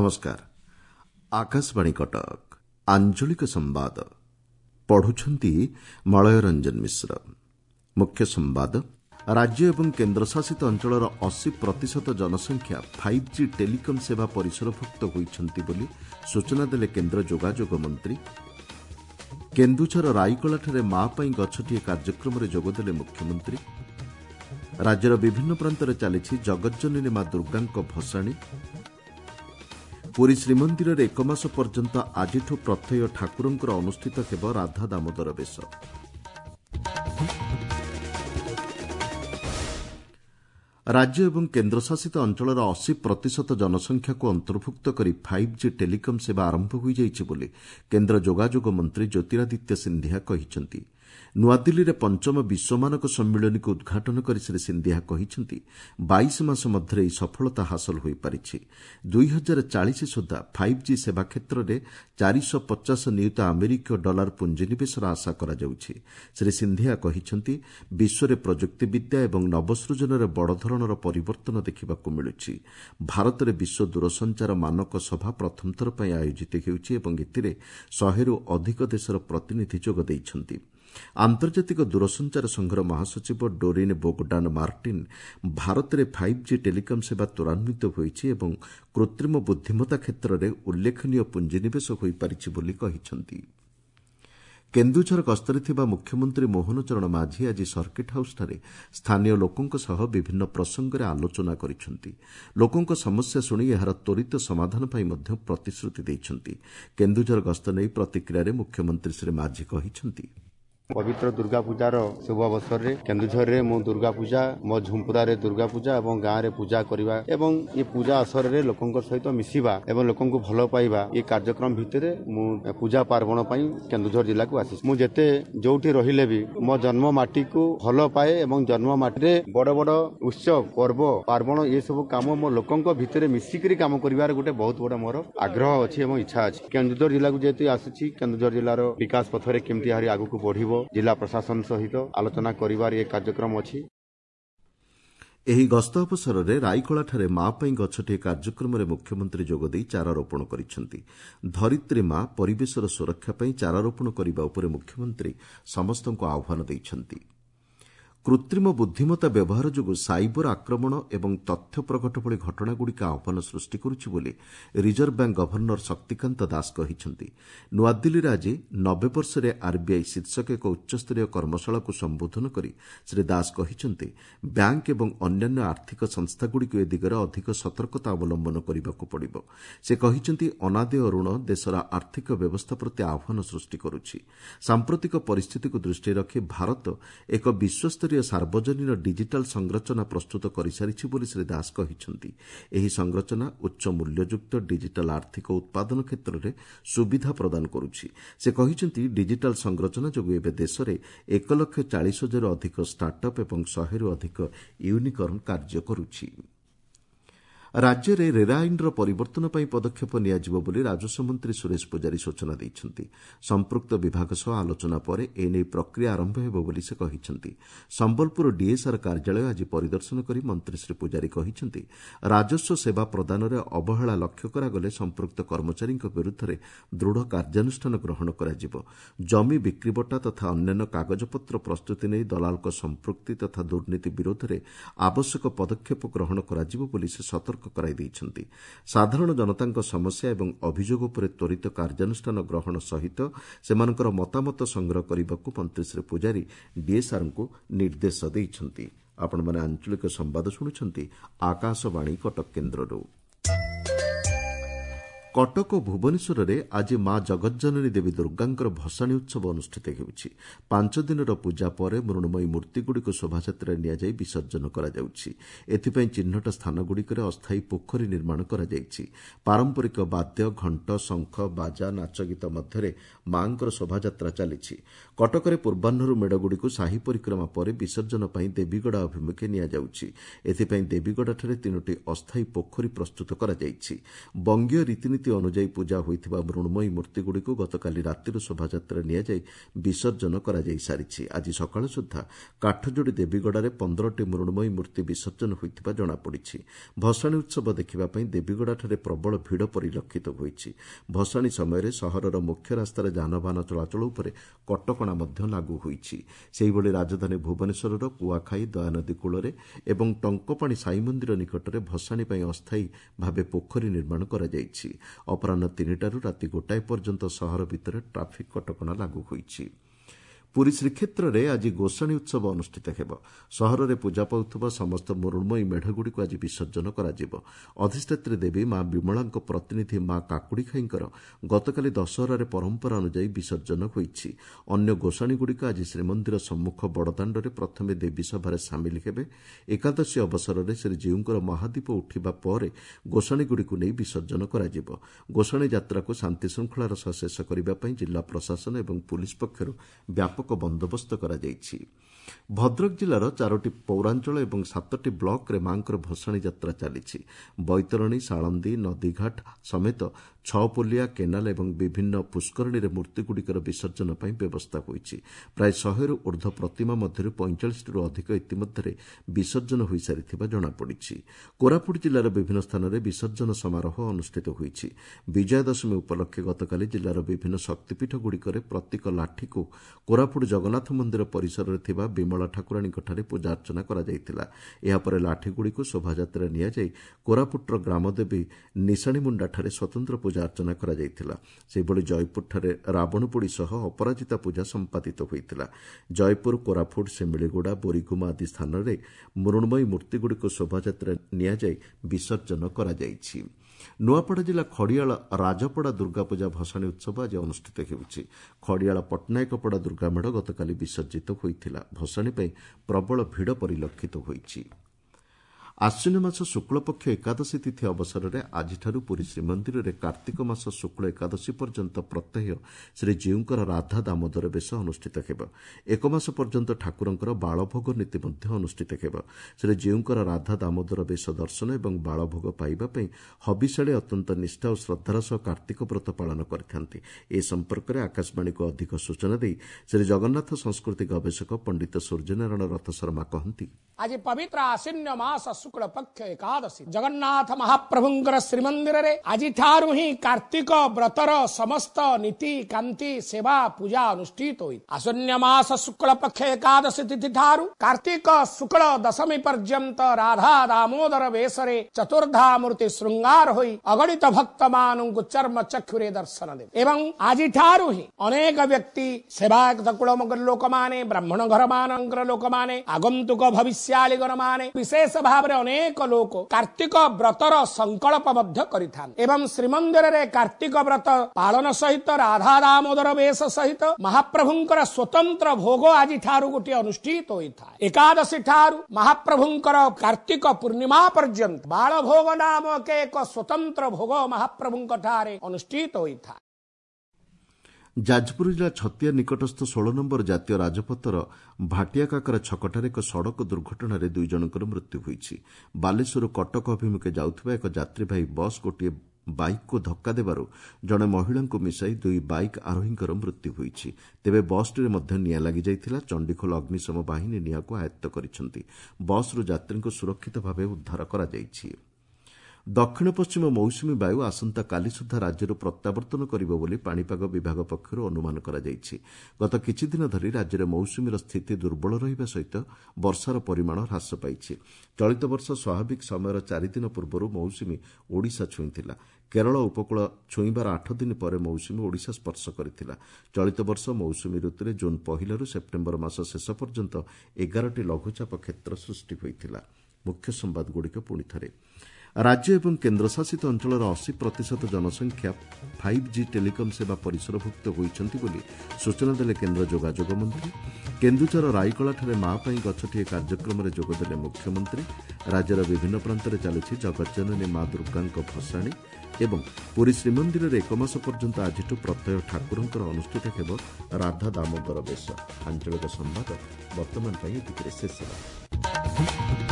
नमस्कार। आकाशवाणी कटक आंचलिक संवाद पढ़ुछंती मलय रंजन मिश्र। मुख्य संवाद। राज्य एवं केन्द्रशासित अंचलर 80% जनसंख्या 5G टेलिकम सेवा परिसरभुक्त होइछंती बोली सूचना देले केन्द्र जोगाजोग मंत्री। केन्दुझर राईकलाଠାରେ माँ ପାଇଁ गछटिए कार्यक्रम जोगदेले मुख्यमंत्री। राज्यर विभिन्न प्रांतरे चलिछि जगज्जननी माँ दुर्गांक भसाणी। पुरी श्रीमंदिर 1 मास पर्यंत आज प्रत्यय ठाकुरंकर अनुष्ठित हेब राधा दामोदर बेश। राज्य एवं केन्द्रशासित अंचलर 80% जनसंख्या को अंतर्भुक्त करी 5G टेलिकम सेवा आरंभ हो जाइछि बोली केन्द्र जोगाजोग मंत्री ज्योतिरादित्य सिंधिया कहिसंती। नुआदिल्ली में 5म विश्वमानक सम्मिलन को उद्घाटन कर श्री सिंधिया कहिसंती 22 मास मध्य सफलता हासिल हो पारिछि। 2040 सुधा 5G सेवा क्षेत्र में 450 नियुत अमेरिकीय डॉलर पुंजीनिवेशर आशा करा जाउछि। श्री सिंधिया कहिसंती विश्व में प्रजुक्तिविद्या एवं नवसृजन बड़ धरणर परिवर्तन देखिबाकू मिलुछि। भारत में विश्व दूरसंचार मानक सभा प्रथम थर पई आयोजित हेउछि एवं एथिरे 100 रु अधिक देशर प्रतिनिधि जोग दैछंती। आंतर्जातिक दूरसंचार संघर महासचिव डोरिन बोगडान मार्टिन भारत में 5G टेलिकम सेवा त्वरान्वित होइछि एवं कृत्रिम बुद्धिमत्ता क्षेत्र में उल्लेखनीय पुंजीनिवेश हो पारिछि बोली कहिसंती। केन्दुझर गस्तरे थिबा मुख्यमंत्री मोहन चरण माझी आज सर्किट हाउसଠାରେ स्थानीय लोकंक सह विभिन्न प्रसंगरे आलोचना करिसंती। लोकंक समस्या शुणी एहार त्वरित समाधान पाई मध्य प्रतिश्रुति दैछंती। केन्दुझर गस्त नै प्रतिक्रिया रे मुख्यमंत्री श्री माझी कहिसंती पवित्र दुर्गा पूजार शुभ अवसर रे केन्दुझर रे मो दुर्गा पूजा मो झुंपुरा रे दुर्गा पूजा एवं गाँव रे पूजा करवा एवं ये पूजा अवसर रे लोकंक सहित मिसिबा एवं लोकंक भल पाइबा ये कार्यक्रम भितरे मु पूजा पार्वण पई केन्दुझर जिला को आसी मु जेते जोठी रहिले भी मो जन्म माटी को भल पाए एवं जन्म माटी रे बड़ बड़ उत्सव पर्व पार्वण ये सब काम मो लोकंक भितरे मिसिकरी काम करिवार गोटे बहुत बड़ मोर आग्रह अछि एवं इच्छा अछि। केन्दुझर जिला को जेते आसी केन्दुझर जिलार विकास पथरे केमती हारी आगु को बढ़िबो जिला प्रशासन सहित आलोचना करिवार ये कार्यक्रम अछि। एही गस्त अवसर में राईकलाଠାରେ माँ ପାଇଁ गछटिए कार्यक्रम में मुख्यमंत्री जोगदेई चारारोपण करिसंती। धरित्री माँ परिवेशर सुरक्षा ପାଇଁ चारारोपण करने उपरे मुख्यमंत्री समस्तଙ୍କୁ आह्वान दैछंती। कृत्रिम बुद्धिमत्ता व्यवहार जोगु साइबर आक्रमण एवं तथ्य प्रकट भली घटनागुड़िक आह्वान सृष्टि करुछि बोली reserve bank governor Shaktikanta Das कहिसंती। नुआदिल्ली आज 90 वर्ष आरबीआई शीर्षक एक उच्चस्तरीय कर्मशाला को संबोधन करी श्री दास कहिसंती बैंक एवं अन्यान्य आर्थिक संस्थागुड़िक ए दिगरे अधिक सतर्कता अवलंबन करबाकू पड़िबो। से कहिसंती अनादेय ऋण देशर आर्थिक व्यवस्था प्रति आह्वान सृष्टि करुछि। सांप्रतिक परिस्थिति को दृष्टि रखी भारत एक विश्वस्तरीय सार्वजनीन डिजिटाल संरचना प्रस्तुत करिसारिछि बोली श्री दास कहिसंती। एही संरचना उच्च मूल्ययुक्त डिजिटाल आर्थिक उत्पादन क्षेत्र में सुविधा प्रदान करुछि। से कहिसंती डिजिटाल संरचना जोगु एबे देश में 1,40,000 अधिक स्टार्टअप एवं 100 रु अधिक यूनिकॉर्न कार्य करुछि। राज्य में रेरा आईन परिवर्तन पर पदक्षेप नियाजिबो बोली राजस्व मंत्री सुरेश पुजारी सूचना दैछंती। संपृक्त विभाग सह आलोचना पर एने प्रक्रिया आरंभ हेबो बोली से कहिसंती। संबलपुर डीएसआर कार्यालय आज परिदर्शन करी मंत्री श्री पुजारी कहिसंती राजस्व सेवा प्रदान में अवहेला लक्ष्य करागले संपृक्त कर्मचारी विरुद्ध में दृढ़ कार्यानुष्ठान ग्रहण कराजिबो। जमी बिक्रीबटा तथा अन्यान्य कागजपत्र प्रस्तुति नहीं दलाल संपृक्ति तथा दुर्नीति विरोध में आवश्यक पदक्षेप ग्रहण कराजिबो बोली से सतर्क कराई दैछंती। साधारण जनतांक समस्या एवं अभियोग पर त्वरित कार्यानुष्ठान ग्रहण सहित सेमानकर मतामत संग्रह करने मंत्री श्री पुजारी डीएसआर को निर्देश दैछंती। आपण माने आंचलिक संवाद शुणुछंती आकाशवाणी कटक केन्द्ररू। कटक और भुवनेश्वर में आज माँ जगज्जननी देवी दुर्गांकर भसाणी उत्सव अनुष्ठित होउछि। 5 दिन पूजा पर मृण्मयी मूर्तिगुड़िक शोभायात्रा नियाजाई विसर्जन कराଯାଉଛି। एथिପାଇଁ चिन्हट स्थानगुड़िकर अस्थायी पोखरी निर्माण कराଯାଇଛି। पारंपरिक वाद्य घंट शंख बाजा नाचगीत मध्य मांकर शोभायात्रा चली। कटक पूर्वाह्न मेढ़गुड़ी साही परिक्रमा पर विसर्जन पर देवीगड़ा अभिमुखे नियाजाଉଛି। एथिପାଇଁ देवीगड़ाଠାରେ 3ଟି अस्थायी पोखरी प्रस्तुत कराଯାଇଛି। बंगीय रीतिनीति ରୀତିନୀତି ଅନୁଯାୟୀ ପୂଜା ହୋଇଥିବା ମୃଣ୍ମୟୀ ମୂର୍ତ୍ତିଗୁଡ଼ିକୁ ଗତକାଲି ରାତିରୁ ଶୋଭାଯାତ୍ରା ନିଆଯାଇ ବିସର୍ଜନ କରାଯାଇ ସାରିଛି। ଆଜି ସକାଳ ସୁଦ୍ଧା କାଠଯୋଡ଼ି ଦେବୀଗଡ଼ାରେ 15ଟି ମୃଣ୍ମୟୀ ମୂର୍ତ୍ତି ବିସର୍ଜନ ହୋଇଥିବା ଜଣାପଡ଼ିଛି। ଭସାଣୀ ଉତ୍ସବ ଦେଖିବା ପାଇଁ ଦେବୀଗଡ଼ାଠାରେ ପ୍ରବଳ ଭିଡ଼ ପରିଲକ୍ଷିତ ହୋଇଛି। ଭସାଣୀ ସମୟରେ ସହରର ମୁଖ୍ୟ ରାସ୍ତାରେ ଯାନବାହନ ଚଳାଚଳ ଉପରେ କଟକଣା ମଧ୍ୟ ଲାଗୁ ହୋଇଛି। ସେହିଭଳି ରାଜଧାନୀ ଭୁବନେଶ୍ୱରର କୁଆଖାଇ ଦୟାନଦୀ କୂଳରେ ଏବଂ ଟଙ୍କପାଣି ସାଇ ମନ୍ଦିର ନିକଟରେ ଭସାଣୀ ପାଇଁ ଅସ୍ଥାୟୀ ଭାବେ ପୋଖରୀ ନିର୍ମାଣ କରାଯାଇଛି। ଅପରାହ୍ନ 3ଟାରୁ ରାତି 1 ପର୍ଯ୍ୟନ୍ତ ସହର ଭିତରେ ଟ୍ରାଫିକ୍ କଟକଣା ଲାଗୁ ହୋଇଛି। ପୁରୀ ଶ୍ରୀକ୍ଷେତ୍ରରେ ଆଜି ଗୋସାଣୀ ଉତ୍ସବ ଅନୁଷ୍ଠିତ ହେବ। ସହରରେ ପୂଜା ପାଉଥିବା ସମସ୍ତ ମୃଣ୍ମୟୀ ମେଢ଼ଗୁଡ଼ିକୁ ଆଜି ବିସର୍ଜନ କରାଯିବ। ଅଧିଷ୍ଠାତ୍ରୀ ଦେବୀ ମା ବିମଳାଙ୍କ ପ୍ରତିନିଧି ମା କାକୁଡ଼ିଖାଇଙ୍କର ଗତକାଲି ଦଶହରାରେ ପରମ୍ପରା ଅନୁଯାୟୀ ବିସର୍ଜନ ହୋଇଛି। ଅନ୍ୟ ଗୋସାଣୀଗୁଡ଼ିକ ଆଜି ଶ୍ରୀମନ୍ଦିର ସମ୍ମୁଖ ବଡ଼ଦାଣ୍ଡରେ ପ୍ରଥମେ ଦେବୀ ସଭାରେ ସାମିଲ ହେବେ। ଏକାଦଶୀ ଅବସରରେ ଶ୍ରୀଜୀଉଙ୍କର ମହାଦୀପ ଉଠିବା ପରେ ଗୋସାଣୀଗୁଡ଼ିକୁ ନେଇ ବିସର୍ଜନ କରାଯିବ। ଗୋସାଣୀ ଯାତ୍ରାକୁ ଶାନ୍ତିଶୃଙ୍ଖଳାର ସହ ଶେଷ କରିବା ପାଇଁ ଜିଲ୍ଲା ପ୍ରଶାସନ ଏବଂ ପୁଲିସ୍ ପକ୍ଷରୁ ବ୍ୟାପକ ବନ୍ଦୋବସ୍ତ କରାଯାଇଛି। ଭଦ୍ରକ ଜିଲ୍ଲାର 4ଟି ପୌରାଞ୍ଚଳ ଏବଂ 7ଟି ବ୍ଲକରେ ମାଙ୍କର ଭସାଣୀ ଯାତ୍ରା ଚାଲିଛି। ବୈତରଣୀ, ସାଳନ୍ଦୀ, ନଦୀଘାଟ ସମେତ ଛଅପୋଲିଆ, କେନାଲ ଏବଂ ବିଭିନ୍ନ ପୁଷ୍କରିଣୀରେ ମୂର୍ତ୍ତିଗୁଡ଼ିକର ବିସର୍ଜନ ପାଇଁ ବ୍ୟବସ୍ଥା ହୋଇଛି। ପ୍ରାୟ 100ରୁ ଊର୍ଦ୍ଧ୍ୱ ପ୍ରତିମା ମଧ୍ୟରୁ 45ଟିରୁ ଅଧିକ ଇତିମଧ୍ୟରେ ବିସର୍ଜନ ହୋଇସାରିଥିବା ଜଣାପଡ଼ିଛି। କୋରାପୁଟ ଜିଲ୍ଲାର ବିଭିନ୍ନ ସ୍ଥାନରେ ବିସର୍ଜନ ସମାରୋହ ଅନୁଷ୍ଠିତ ହୋଇଛି। ବିଜୟା ଦଶମୀ ଉପଲକ୍ଷେ ଗତକାଲି ଜିଲ୍ଲାର ବିଭିନ୍ନ ଶକ୍ତିପୀଠଗୁଡ଼ିକରେ ପ୍ରତୀକ ଲାଠିକୁ କୋରାପୁଟ ଜଗନ୍ନାଥ ମନ୍ଦିର ପରିସରରେ ଥିବା ବିମଳା ଠାକୁରାଣୀଙ୍କଠାରେ ପୂଜାର୍ଚ୍ଚନା କରାଯାଇଥିଲା। ଏହାପରେ ଲାଠିଗୁଡ଼ିକୁ ଶୋଭାଯାତ୍ରା ନିଆଯାଇ କୋରାପୁଟର ଗ୍ରାମଦେବୀ ନିଶାଣୀମୁଣ୍ଡାଠାରେ ସ୍ୱତନ୍ତ୍ର ପୂଜାର୍ଚ୍ଚନା କରାଯାଇଥିଲା। ସେହିଭଳି ଜୟପୁରଠାରେ ରାବଣପୋଡ଼ି ସହ ଅପରାଜିତା ପୂଜା ସମ୍ପାଦିତ ହୋଇଥିଲା। ଜୟପୁର, କୋରାପୁଟ, ଶିମିଳିଗୁଡ଼ା, ବୋରିଗୁମା ଆଦି ସ୍ଥାନରେ ମୃଣ୍ମୟୀ ମୂର୍ତ୍ତିଗୁଡ଼ିକୁ ଶୋଭାଯାତ୍ରା ନିଆଯାଇ ବିସର୍ଜନ କରାଯାଇଛି। ନୂଆପଡ଼ା ଜିଲ୍ଲା ଖଡ଼ିଆଳ ରାଜପଡ଼ା ଦୁର୍ଗାପୂଜା ଭସାଣୀ ଉତ୍ସବ ଆଜି ଅନୁଷ୍ଠିତ ହେଉଛି। ଖଡ଼ିଆଳ ପଟ୍ଟନାୟକପଡ଼ା ଦୁର୍ଗାମେଢ଼ ଗତକାଲି ବିସର୍ଜିତ ହୋଇଥିଲା। ଭସାଣୀ ପାଇଁ ପ୍ରବଳ ଭିଡ଼ ପରିଲକ୍ଷିତ ହୋଇଛି। ଆଶ୍ୱିନ ମାସ ଶୁକ୍ଳପକ୍ଷ ଏକାଦଶୀ ତିଥି ଅବସରରେ ଆଜିଠାରୁ ପୁରୀ ଶ୍ରୀମନ୍ଦିରରେ କାର୍ତ୍ତିକ ମାସ ଶୁକ୍ଳ ଏକାଦଶୀ ପର୍ଯ୍ୟନ୍ତ ପ୍ରତ୍ୟହ ଶ୍ରୀଜୀଉଙ୍କର ରାଧା ଦାମୋଦର ବେଶ ଅନୁଷ୍ଠିତ ହେବ। 1 ମାସ ପର୍ଯ୍ୟନ୍ତ ଠାକୁରଙ୍କର ବାଳଭୋଗ ନୀତି ମଧ୍ୟ ଅନୁଷ୍ଠିତ ହେବ। ଶ୍ରୀଜୀଉଙ୍କର ରାଧା ଦାମୋଦର ବେଶ ଦର୍ଶନ ଏବଂ ବାଳଭୋଗ ପାଇବା ପାଇଁ ହବିଷାଳୀ ଅତ୍ୟନ୍ତ ନିଷ୍ଠା ଓ ଶ୍ରଦ୍ଧାର ସହ କାର୍ତ୍ତିକ ବ୍ରତ ପାଳନ କରିଥାନ୍ତି। ଏ ସମ୍ପର୍କରେ ଆକାଶବାଣୀକୁ ଅଧିକ ସୂଚନା ଦେଇ ଶ୍ରୀ ଜଗନ୍ନାଥ ସଂସ୍କୃତି ଗବେଷକ ପଣ୍ଡିତ ସୂର୍ଯ୍ୟନାରାୟଣ ରଥ ଶର୍ମା କହନ୍ତି, ଆଜି ପବିତ୍ର ଆଶ୍ୱିନ ମାସ ଶୁକ୍ଳ ପକ୍ଷ ଏକାଦଶୀ ଜଗନ୍ନାଥ ମହାପ୍ରଭୁଙ୍କର ଶ୍ରୀମନ୍ଦିରରେ ଆଜିଠାରୁ ହିଁ କାର୍ତ୍ତିକ ବ୍ରତର ସମସ୍ତ ନୀତି କାନ୍ତି ସେବା ପୂଜା ଅନୁଷ୍ଠିତ ହୋଇ ଆଶ୍ୱିନ ମାସ ଶୁକ୍ଳ ପକ୍ଷ ଏକାଦଶୀ ତିଥି ଠାରୁ କାର୍ତ୍ତିକ ଶୁକ୍ଳ ଦଶମୀ ପର୍ଯ୍ୟନ୍ତ ରାଧା ଦାମୋଦର ବେଶରେ ଚତୁର୍ଦ୍ଧା ମୂର୍ତ୍ତି ଶୃଙ୍ଗାର ହୋଇ ଅଗଣିତ ଭକ୍ତମାନଙ୍କୁ ଚର୍ମ ଚକ୍ଷୁରେ ଦର୍ଶନ ଦେବେ। ଏବଂ ଆଜିଠାରୁ ହିଁ ଅନେକ ବ୍ୟକ୍ତି ସେବାୟତ କୁଳ ଲୋକମାନେ, ବ୍ରାହ୍ମଣ ଘର ମାନଙ୍କର ଲୋକମାନେ, ଆଗନ୍ତୁକ ଭବିଷ୍ୟାଳୀ ଗଣମାନେ ବିଶେଷ ଭାବରେ ଅନେକ ଲୋକ କାର୍ତ୍ତିକ ବ୍ରତର ସଂକଳ୍ପ ମଧ୍ୟ କରିଥାନ୍ତି ଏବଂ ଶ୍ରୀମନ୍ଦିରରେ କାର୍ତ୍ତିକ ବ୍ରତ ପାଳନ ସହିତ ରାଧା ଦାମୋଦର ବେଶ ସହିତ ମହାପ୍ରଭୁଙ୍କର ସ୍ୱତନ୍ତ୍ର ଭୋଗ ଆଜିଠାରୁ ଗୋଟିଏ ଅନୁଷ୍ଠିତ ହୋଇଥାଏ। ଏକାଦଶୀ ଠାରୁ ମହାପ୍ରଭୁଙ୍କର କାର୍ତ୍ତିକ ପୂର୍ଣ୍ଣିମା ପର୍ଯ୍ୟନ୍ତ ବାଳଭୋଗ ନାମକ ଏକ ସ୍ୱତନ୍ତ୍ର ଭୋଗ ମହାପ୍ରଭୁଙ୍କ ଠାରେ ଅନୁଷ୍ଠିତ ହୋଇଥାଏ। ଯାଜପୁର ଜିଲ୍ଲା ଛତିଆ ନିକଟସ୍ଥ 16 ନମ୍ବର ଜାତୀୟ ରାଜପଥର ଭାଟିଆକାକରା ଛକଠାରେ ଏକ ସଡ଼କ ଦୁର୍ଘଟଣାରେ 2 ଜଣଙ୍କର ମୃତ୍ୟୁ ହୋଇଛି। ବାଲେଶ୍ୱରରୁ କଟକ ଅଭିମୁଖେ ଯାଉଥିବା ଏକ ଯାତ୍ରୀବାହୀ ବସ୍ ଗୋଟିଏ ବାଇକ୍କୁ ଧକ୍କା ଦେବାରୁ ଜଣେ ମହିଳାଙ୍କୁ ମିଶାଇ 2 ବାଇକ୍ ଆରୋହୀଙ୍କର ମୃତ୍ୟୁ ହୋଇଛି। ତେବେ ବସ୍ଟିରେ ମଧ୍ୟ ନିଆଁ ଲାଗିଯାଇଥିଲା। ଚଣ୍ଡିଖୋଲ ଅଗ୍ନିଶମ ବାହିନୀ ନିଆଁକୁ ଆୟତ୍ତ କରିଛନ୍ତି। ବସ୍ରୁ ଯାତ୍ରୀଙ୍କୁ ସୁରକ୍ଷିତ ଭାବେ ଉଦ୍ଧାର କରାଯାଇଛି। ଦକ୍ଷିଣ ପଶ୍ଚିମ ମୌସୁମୀ ବାୟୁ ଆସନ୍ତାକାଲି ସୁଦ୍ଧା ରାଜ୍ୟରୁ ପ୍ରତ୍ୟାବର୍ତ୍ତନ କରିବ ବୋଲି ପାଣିପାଗ ବିଭାଗ ପକ୍ଷରୁ ଅନୁମାନ କରାଯାଇଛି। ଗତ କିଛିଦିନ ଧରି ରାଜ୍ୟରେ ମୌସୁମୀର ସ୍ଥିତି ଦୁର୍ବଳ ରହିବା ସହିତ ବର୍ଷାର ପରିମାଣ ହ୍ରାସ ପାଇଛି। ଚଳିତ ବର୍ଷ ସ୍ୱାଭାବିକ ସମୟର 4 ଦିନ ପୂର୍ବରୁ ମୌସୁମୀ ଓଡ଼ିଶା ଛୁଇଁଥିଲା। କେରଳ ଉପକୂଳ ଛୁଇଁବାର 8 ଦିନ ପରେ ମୌସୁମୀ ଓଡ଼ିଶା ସ୍ପର୍ଶ କରିଥିଲା। ଚଳିତ ବର୍ଷ ମୌସୁମୀ ଋତୁରେ ଜୁନ୍ 1 ସେପ୍ଟେମ୍ବର ମାସ ଶେଷ ପର୍ଯ୍ୟନ୍ତ 11ଟି ଲଘୁଚାପ କ୍ଷେତ୍ର ସୃଷ୍ଟି ହୋଇଥିଲା। ମୁଖ୍ୟ ସମ୍ବାଦଗୁଡ଼ିକ ପୁଣି ଥରେ। ରାଜ୍ୟ ଏବଂ କେନ୍ଦ୍ରଶାସିତ ଅଞ୍ଚଳର 80% ଜନସଂଖ୍ୟା 5G ଟେଲିକମ୍ ସେବା ପରିସରଭୁକ୍ତ ହୋଇଛନ୍ତି ବୋଲି ସୂଚନା ଦେଲେ କେନ୍ଦ୍ର ଯୋଗାଯୋଗ ମନ୍ତ୍ରୀ। କେନ୍ଦୁଝର ରାଇକଳାଠାରେ ମା ପାଇଁ ଗଛଟିଏ କାର୍ଯ୍ୟକ୍ରମରେ ଯୋଗଦେଲେ ମୁଖ୍ୟମନ୍ତ୍ରୀ। ରାଜ୍ୟର ବିଭିନ୍ନ ପ୍ରାନ୍ତରେ ଚାଲିଛି ଜଗତଜନନୀ ମା ଦୁର୍ଗାଙ୍କ ଭସାଣୀ ଏବଂ ପୁରୀ ଶ୍ରୀମନ୍ଦିରରେ 1 ମାସ ପର୍ଯ୍ୟନ୍ତ ଆଜିଠୁ ପ୍ରତ୍ୟହ ଠାକୁରଙ୍କର ଅନୁଷ୍ଠିତ ହେବ ରାଧା ଦାମୋଦର ବେଶ। ଆଞ୍ଚଳିକ ସମ୍ବାଦ ବର୍ତ୍ତମାନ ପାଇଁ ଏତିକିରେ ଶେଷ ହେଲା।